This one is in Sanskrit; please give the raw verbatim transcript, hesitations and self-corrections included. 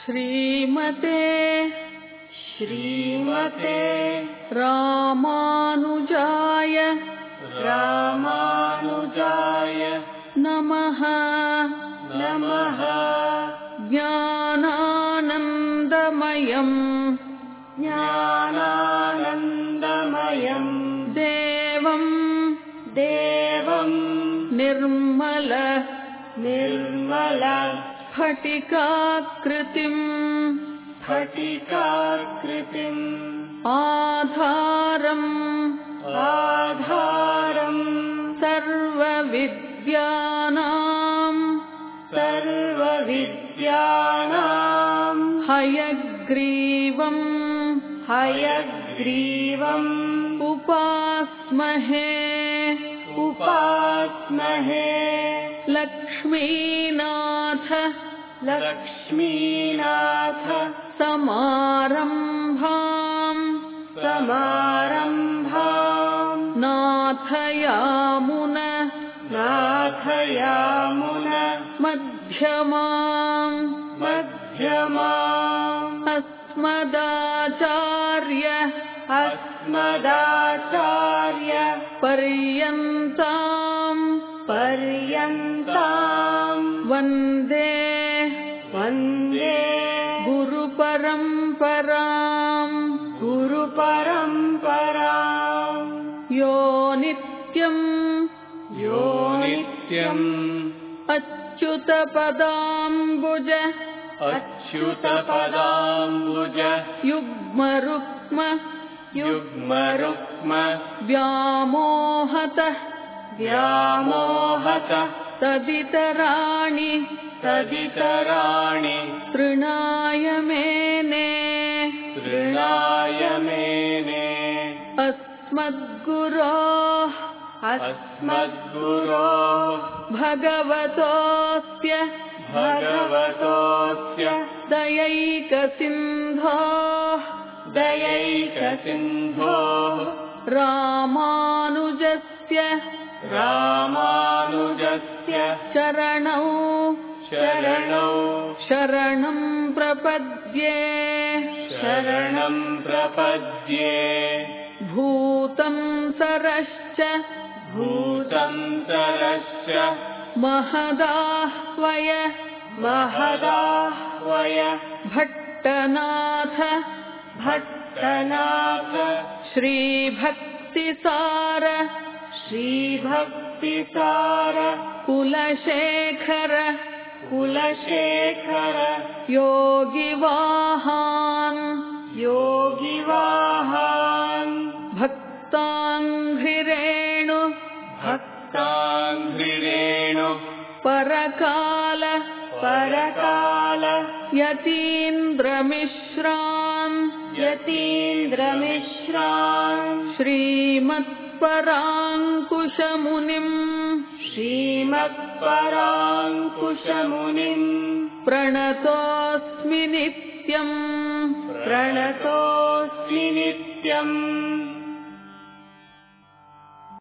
श्रीमते श्रीमते रामानुजाय रामानुजाय नमः नमः। ज्ञानानन्दमयम् ज्ञानानन्दमयम् देवम् देवम् निर्मल निर्मल स्फटिकाकृतिम् स्फटिकाकृतिम् आधारम् आधारम् सर्वविद्यानाम् सर्वविद्यानाम् हयग्रीवम् हयग्रीवम् उपास्महे उपास्महे। लक्ष्मीनाथ लक्ष्मीनाथ समारम्भाम् समारम्भाम् नाथयामुन नाथयामुन मध्यमाम् मध्यमाम् अस्मदाचार्य अस्मदाचार्य पर्यन्ताम् पर्यन्ताम् वन्दे वन्दे गुरुपरम्पराम् गुरुपरम्पराम्। यो नित्यम् यो नित्यम् अच्युतपदाम्बुज अच्युतपदाम्बुज युग्मरुक्म युग्मरुक्म व्यामोहतः व्यामोहतः तदितराणि तदितराणि तृणाय मेने तृणाय मेने। अस्मद्गुरोः अस्मद्गुरोः भगवतोऽस्य भगवतोऽस्य दयैकसिन्धोः दयैकसिन्धोः रामानुजस्य रामानुजस्य चरणौ शरणौ शरणं प्रपद्ये शरणं प्रपद्ये। भूतं सरश्च भूतं सरश्च महदाह्वय महदाह्वय भट्टनाथ भट्टनाथ श्रीभक्तिसार श्रीभक्तिसार कुलशेखर कुलशेखर योगिवाहान् योगिवाहान् भक्ताङ्घ्रिरेणु भक्ताङ्घ्रिरेणु परकाल परकाल यतीन्द्रमिश्रान् यतीन्द्रमिश्रान् श्रीमत्पराङ्कुशमुनिम् श्रीमत्पराङ्कुशमुनिम् प्रणतोऽस्मि नित्यम् प्रणतोऽस्मि नित्यम्।